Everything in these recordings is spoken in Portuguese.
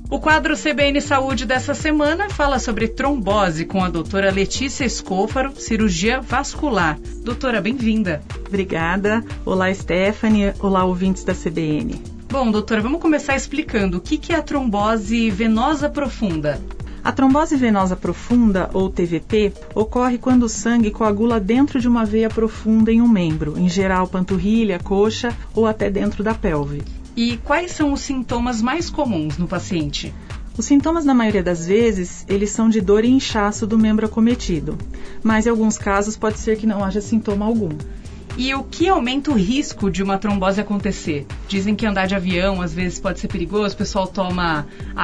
O quadro CBN Saúde dessa semana fala sobre trombose com a doutora Letícia Escôfaro, cirurgia vascular. Doutora, bem-vinda. Obrigada. Olá, Stephanie. Olá, ouvintes da CBN. Bom, doutora, vamos começar explicando o que é a trombose venosa profunda. A trombose venosa profunda, ou TVP, ocorre quando o sangue coagula dentro de uma veia profunda em um membro, em geral panturrilha, coxa ou até dentro da pelve. E quais são os sintomas mais comuns no paciente? Os sintomas, na maioria das vezes, eles são de dor e inchaço do membro acometido, mas em alguns casos pode ser que não haja sintoma algum. E o que aumenta o risco de uma trombose acontecer? Dizem que andar de avião às vezes pode ser perigoso, o pessoal toma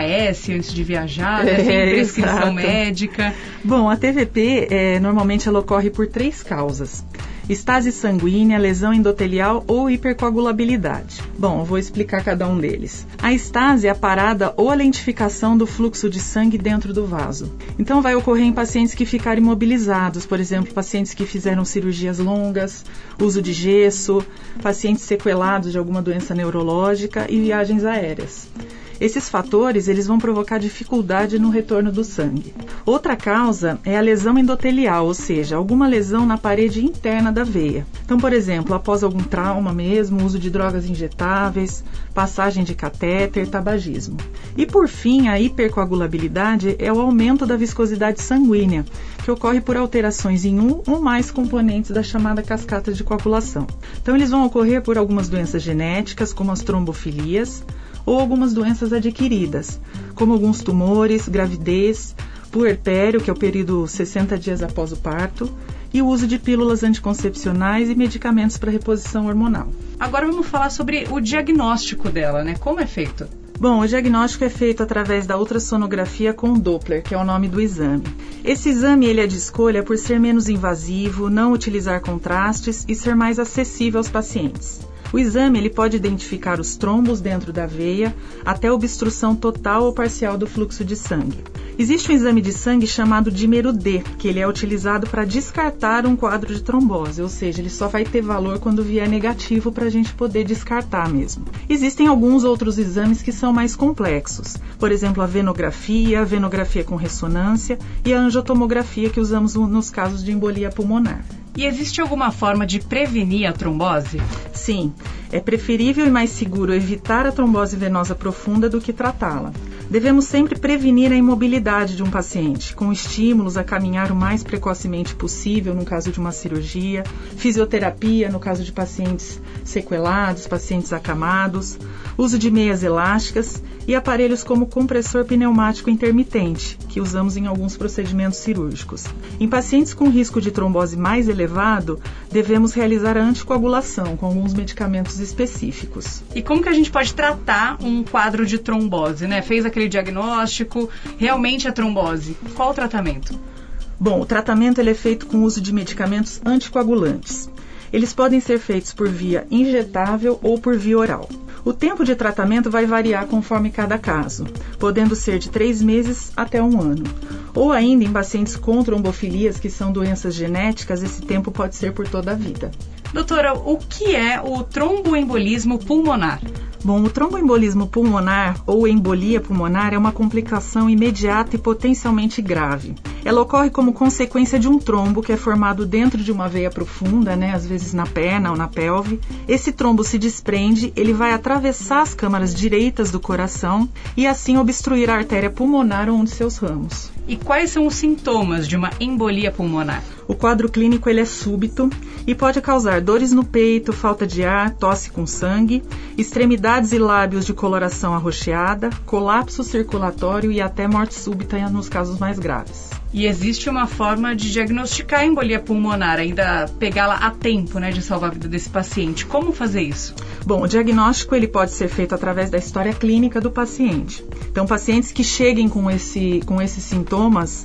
AS antes de viajar, sem prescrição médica. Bom, a TVP, normalmente ela ocorre por 3 causas. Estase sanguínea, lesão endotelial ou hipercoagulabilidade. Bom, eu vou explicar cada um deles. A estase é a parada ou a lentificação do fluxo de sangue dentro do vaso. Então vai ocorrer em pacientes que ficaram imobilizados, por exemplo, pacientes que fizeram cirurgias longas, uso de gesso, pacientes sequelados de alguma doença neurológica e viagens aéreas. Esses fatores eles vão provocar dificuldade no retorno do sangue. Outra causa é a lesão endotelial, ou seja, alguma lesão na parede interna da veia. Então, por exemplo, após algum trauma mesmo, uso de drogas injetáveis, passagem de catéter, tabagismo. E por fim, a hipercoagulabilidade é o aumento da viscosidade sanguínea, que ocorre por alterações em um ou mais componentes da chamada cascata de coagulação. Então, eles vão ocorrer por algumas doenças genéticas, como as trombofilias, ou algumas doenças adquiridas, como alguns tumores, gravidez, puerpério, que é o período 60 dias após o parto, e o uso de pílulas anticoncepcionais e medicamentos para reposição hormonal. Agora vamos falar sobre o diagnóstico dela, né? Como é feito? Bom, o diagnóstico é feito através da ultrassonografia com Doppler, que é o nome do exame. Esse exame ele é de escolha por ser menos invasivo, não utilizar contrastes e ser mais acessível aos pacientes. O exame ele pode identificar os trombos dentro da veia até obstrução total ou parcial do fluxo de sangue. Existe um exame de sangue chamado dímero D, que ele é utilizado para descartar um quadro de trombose, ou seja, ele só vai ter valor quando vier negativo para a gente poder descartar mesmo. Existem alguns outros exames que são mais complexos, por exemplo, a venografia com ressonância e a angiotomografia que usamos nos casos de embolia pulmonar. E existe alguma forma de prevenir a trombose? Sim, é preferível e mais seguro evitar a trombose venosa profunda do que tratá-la. Devemos sempre prevenir a imobilidade de um paciente, com estímulos a caminhar o mais precocemente possível no caso de uma cirurgia, fisioterapia no caso de pacientes sequelados, pacientes acamados, uso de meias elásticas e aparelhos como compressor pneumático intermitente, que usamos em alguns procedimentos cirúrgicos. Em pacientes com risco de trombose mais elevado, devemos realizar a anticoagulação com alguns medicamentos específicos. E como que a gente pode tratar um quadro de trombose, né? Fez aquele diagnóstico, realmente é trombose. Qual o tratamento? Bom, o tratamento ele é feito com o uso de medicamentos anticoagulantes. Eles podem ser feitos por via injetável ou por via oral. O tempo de tratamento vai variar conforme cada caso, podendo ser de 3 meses até 1 ano. Ou ainda em pacientes com trombofilias, que são doenças genéticas, esse tempo pode ser por toda a vida. Doutora, o que é o tromboembolismo pulmonar? Bom, o tromboembolismo pulmonar ou embolia pulmonar é uma complicação imediata e potencialmente grave. Ela ocorre como consequência de um trombo que é formado dentro de uma veia profunda, às vezes na perna ou na pelve. Esse trombo se desprende, ele vai atravessar as câmaras direitas do coração e assim obstruir a artéria pulmonar ou um de seus ramos. E quais são os sintomas de uma embolia pulmonar? O quadro clínico ele é súbito e pode causar dores no peito, falta de ar, tosse com sangue, extremidades e lábios de coloração arroxeada, colapso circulatório e até morte súbita nos casos mais graves. E existe uma forma de diagnosticar a embolia pulmonar, ainda pegá-la a tempo, de salvar a vida desse paciente. Como fazer isso? Bom, o diagnóstico ele pode ser feito através da história clínica do paciente. Então, pacientes que cheguem com esses sintomas,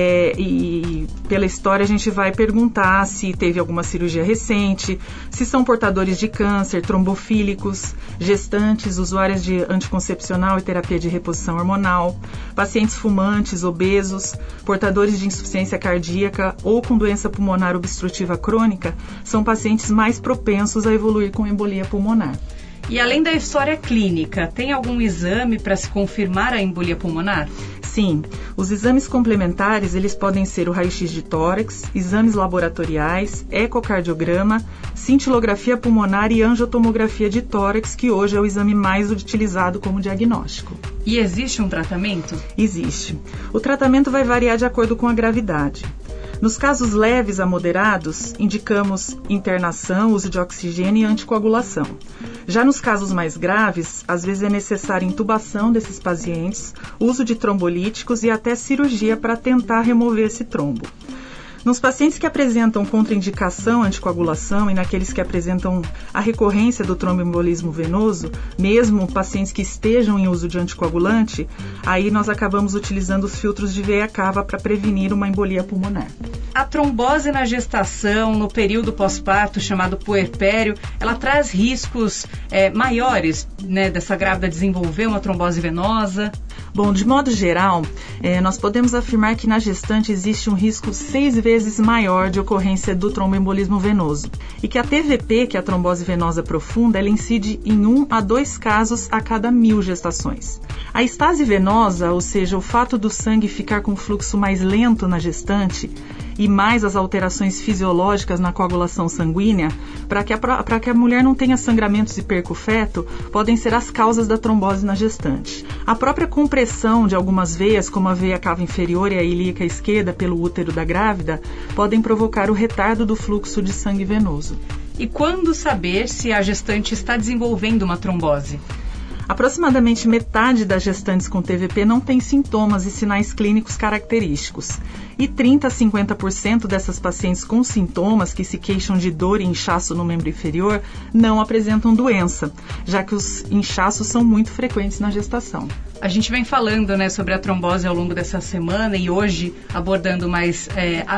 e pela história a gente vai perguntar se teve alguma cirurgia recente, se são portadores de câncer, trombofílicos, gestantes, usuárias de anticoncepcional e terapia de reposição hormonal, pacientes fumantes, obesos, portadores de insuficiência cardíaca ou com doença pulmonar obstrutiva crônica, são pacientes mais propensos a evoluir com embolia pulmonar. E além da história clínica, tem algum exame para se confirmar a embolia pulmonar? Sim, os exames complementares eles podem ser o raio-x de tórax, exames laboratoriais, ecocardiograma, cintilografia pulmonar e angiotomografia de tórax, que hoje é o exame mais utilizado como diagnóstico. E existe um tratamento? Existe. O tratamento vai variar de acordo com a gravidade. Nos casos leves a moderados, indicamos internação, uso de oxigênio e anticoagulação. Já nos casos mais graves, às vezes é necessária intubação desses pacientes, uso de trombolíticos e até cirurgia para tentar remover esse trombo. Nos pacientes que apresentam contraindicação à anticoagulação e naqueles que apresentam a recorrência do tromboembolismo venoso, mesmo pacientes que estejam em uso de anticoagulante, aí nós acabamos utilizando os filtros de veia cava para prevenir uma embolia pulmonar. A trombose na gestação, no período pós-parto, chamado puerpério, ela traz riscos maiores, né, dessa grávida desenvolver uma trombose venosa? Bom, de modo geral, nós podemos afirmar que na gestante existe um risco 6 vezes maior de ocorrência do tromboembolismo venoso e que a TVP, que é a trombose venosa profunda, ela incide em 1 a 2 casos a cada 1000 gestações. A estase venosa, ou seja, o fato do sangue ficar com fluxo mais lento na gestante e mais as alterações fisiológicas na coagulação sanguínea, para que a mulher não tenha sangramentos e perca o feto, podem ser as causas da trombose na gestante. A própria compressão de algumas veias, como a veia cava inferior e a ilíaca esquerda pelo útero da grávida, podem provocar o retardo do fluxo de sangue venoso. E quando saber se a gestante está desenvolvendo uma trombose? Aproximadamente metade das gestantes com TVP não tem sintomas e sinais clínicos característicos. E 30 a 50% dessas pacientes com sintomas que se queixam de dor e inchaço no membro inferior não apresentam doença, já que os inchaços são muito frequentes na gestação. A gente vem falando, né, sobre a trombose ao longo dessa semana e hoje abordando mais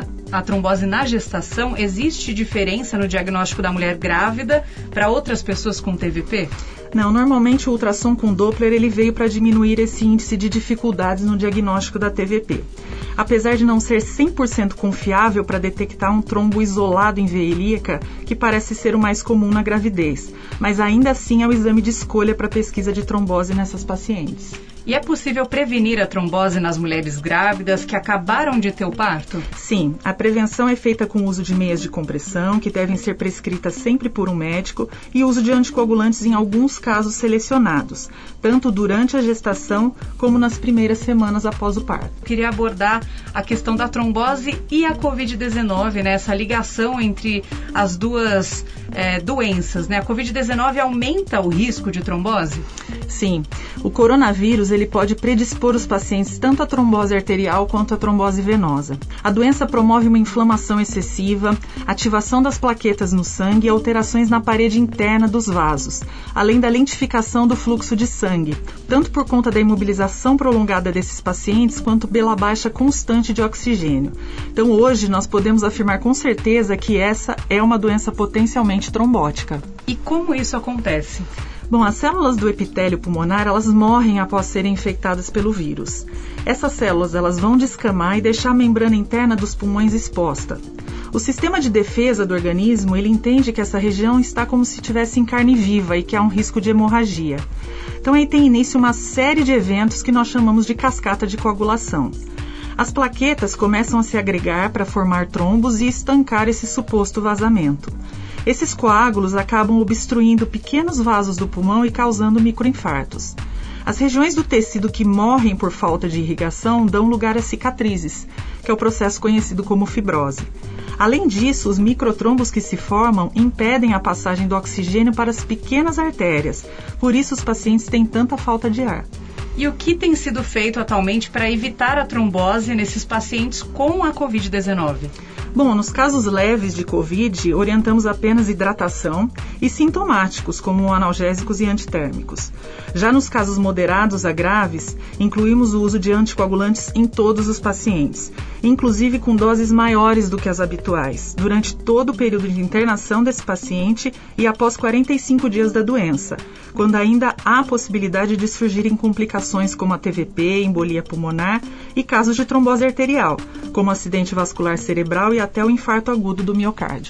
a trombose na gestação. Existe diferença no diagnóstico da mulher grávida para outras pessoas com TVP? Não, normalmente o ultrassom com Doppler ele veio para diminuir esse índice de dificuldades no diagnóstico da TVP. Apesar de não ser 100% confiável para detectar um trombo isolado em veia ilíaca, que parece ser o mais comum na gravidez, mas ainda assim é o exame de escolha para pesquisa de trombose nessas pacientes. E é possível prevenir a trombose nas mulheres grávidas que acabaram de ter o parto? Sim, a prevenção é feita com o uso de meias de compressão, que devem ser prescritas sempre por um médico, e uso de anticoagulantes em alguns casos selecionados, tanto durante a gestação como nas primeiras semanas após o parto. Queria abordar a questão da trombose e a Covid-19, né? Essa ligação entre as duas doenças, né? A Covid-19 aumenta o risco de trombose? Sim, o coronavírus ele pode predispor os pacientes tanto à trombose arterial quanto à trombose venosa. A doença promove uma inflamação excessiva, ativação das plaquetas no sangue e alterações na parede interna dos vasos, além da lentificação do fluxo de sangue, tanto por conta da imobilização prolongada desses pacientes quanto pela baixa constante de oxigênio. Então hoje nós podemos afirmar com certeza que essa é uma doença potencialmente trombótica. E como isso acontece? Bom, as células do epitélio pulmonar, elas morrem após serem infectadas pelo vírus. Essas células, elas vão descamar e deixar a membrana interna dos pulmões exposta. O sistema de defesa do organismo, ele entende que essa região está como se estivesse em carne viva e que há um risco de hemorragia. Então aí tem início uma série de eventos que nós chamamos de cascata de coagulação. As plaquetas começam a se agregar para formar trombos e estancar esse suposto vazamento. Esses coágulos acabam obstruindo pequenos vasos do pulmão e causando microinfartos. As regiões do tecido que morrem por falta de irrigação dão lugar a cicatrizes, que é o processo conhecido como fibrose. Além disso, os microtrombos que se formam impedem a passagem do oxigênio para as pequenas artérias, por isso os pacientes têm tanta falta de ar. E o que tem sido feito atualmente para evitar a trombose nesses pacientes com a Covid-19? Bom, nos casos leves de Covid, orientamos apenas hidratação e sintomáticos, como analgésicos e antitérmicos. Já nos casos moderados a graves, incluímos o uso de anticoagulantes em todos os pacientes, inclusive com doses maiores do que as habituais, durante todo o período de internação desse paciente e após 45 dias da doença, quando ainda há possibilidade de surgirem complicações como a TVP, embolia pulmonar e casos de trombose arterial, como acidente vascular cerebral e até o infarto agudo do miocárdio.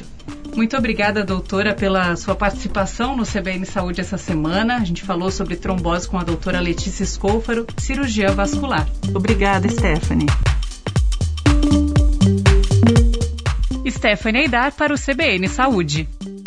Muito obrigada, doutora, pela sua participação no CBN Saúde essa semana. A gente falou sobre trombose com a doutora Letícia Scofaro, cirurgiã vascular. Obrigada, Stephanie. Stephanie Aidar para o CBN Saúde.